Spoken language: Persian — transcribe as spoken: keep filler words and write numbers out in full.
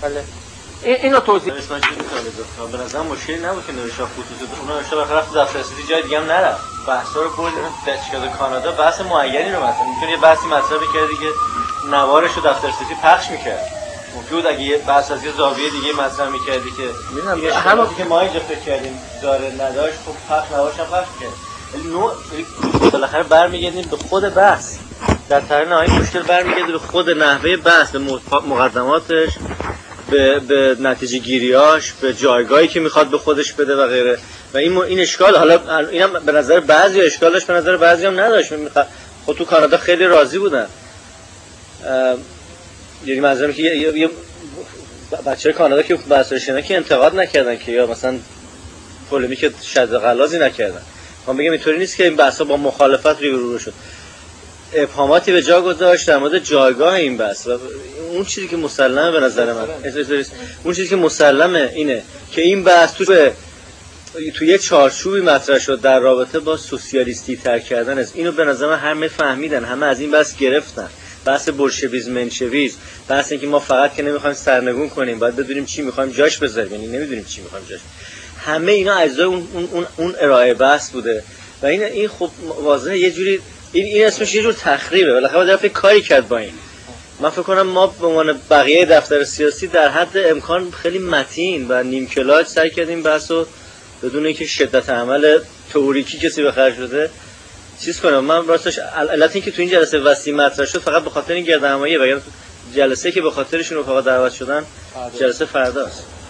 بله این اینو توضیح اسمش میتونه به نظر مشکلی نبود که نوشته خصوصی اونا نوشته بخاطر رفت دفتر سیاسی جای دیگه هم نرفت بحثا رو برد دستگاه کانادا بحث معینی رو مثلا میتونه یه بحثی مطرح بکردی که نوارش رو دفتر سیاسی پخش میکرد مفید اگه یه بحث از یه زاویه دیگه مطرح میکردی که میدونم همون که ما اینجا فکر کردیم داره نداشت خب پخش نوارش هم پخش کرد ولی نوع بالاخره برمیگردیم به خود بحث در طرح نهایی مشکل برمیگرده به خود نحوه بحث به مقدماتش به به نتیجه گیریاش به جایگاهی که میخواد به خودش بده و غیره و این این اشکال حالا اینم به نظر بعضی اشکال داشت به نظر بعضی هم نداشت خب تو کانادا خیلی راضی بودن یعنی منظورم که یه, یه بچه‌های کانادا که بحثش اینا که انتقاد نکردن که یا مثلا پولمیک شد غلاظی نکردن من بگم اینطوری نیست که این بحثا با مخالفت روبرو شد ابهاماتی به جا گذاشت در مورد جایگاه این بحث و اون چیزی که مسلمه به نظر من اون چیزی که مسلمه اینه که این بحث تو تو یه چارچوبی مطرح شد در رابطه با سوسیالیستی تر کردن است اینو به نظر من همه فهمیدن همه از این بحث گرفتن بحث بولشویسم منشویسم بحث اینکه ما فقط که نمیخوایم سرنگون کنیم باید بدونیم چی میخوایم جاش بذاریم یعنی نمیدونیم چی میخوایم جاش همه اینا اجزای اون اون اون, اون ارائه بحث بوده و این این خب واضحه یه جوری این این اسمش یه جور تخریبه بالاخره باید فکر کاری کرد با این من فکر کنم ما به عنوان بقیه دفتر سیاسی در حد امکان خیلی متین و نیم کلاج سعی کردیم بحثو بدون اینکه شدت عمل تئوریکی کسی بخرج شده چیز کنم من راستش علت این که تو این جلسه وسیع مطرح شد فقط به خاطر این گردهمایی وگرنه جلسه که به خاطرشون رفقا دعوت شدن جلسه فرداست